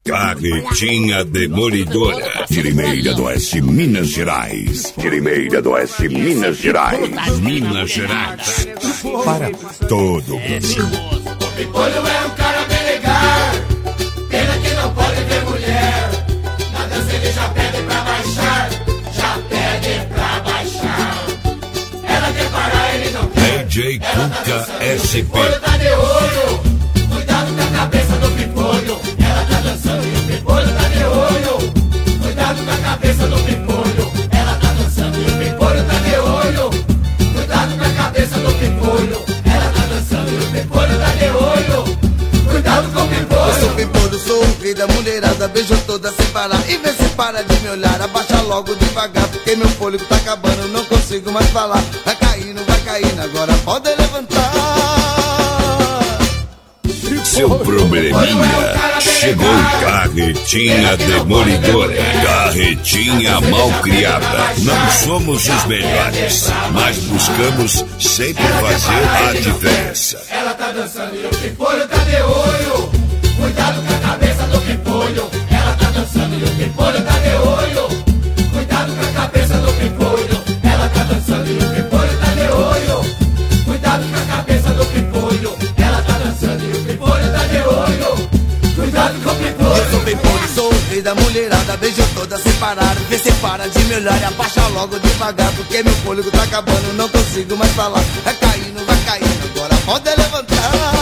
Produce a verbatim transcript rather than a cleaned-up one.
Carretinha Demolidora de Limeira do Oeste, Minas Gerais. De Limeira do Oeste, Minas Gerais. Minas Gerais. Para todo o Brasil. O Pimpolho é um cara bem legal. Pena que não pode ver mulher. Na dança ele já pede pra baixar. Já pede pra baixar. Ela quer parar, ele não quer. D J Cuca S P. O Pimpolho tá de olho. Cuidado com a cabeça do Pimpolho. Ela tá dançando e o Pimpolho tá de olho. Cuidado com a cabeça do Pimpolho. Ela tá dançando e o Pimpolho tá de olho. Cuidado com a cabeça do Pimpolho. Ela tá dançando e o Pimpolho tá de olho. Cuidado com o Pimpolho. Eu sou Pimpolho, sou o rei da mulherada. Beijo toda sem parar e vê se para de me olhar. Abaixa logo devagar, porque meu fôlego tá acabando. Não consigo mais falar. Vai caindo, vai caindo, agora pode levantar. Seu probleminha chegou. Carretinha Demolidora. Carretinha malcriada. Não somos os melhores, mas buscamos sempre fazer a diferença. Ela tá dançando e o Pimpolho tá de olho. Cuidado com a cabeça do Pimpolho. Ela tá dançando e o Pimpolho tá de olho. Cuidado com a cabeça do Pimpolho. Ela tá dançando e o Pimpolho tá de olho. Cuidado com a cabeça do Pimpolho. Ela tá dançando e o Pimpolho tá de olho. Cuidado com o Pimpolho. Eu sou Pimpolho, sou o rei da mulherada. Beijo toda sem parar, vê se para de me olhar. Abaixa logo devagar, porque meu fôlego tá acabando. Não consigo mais falar. Vai caindo, vai caindo, agora pode levantar.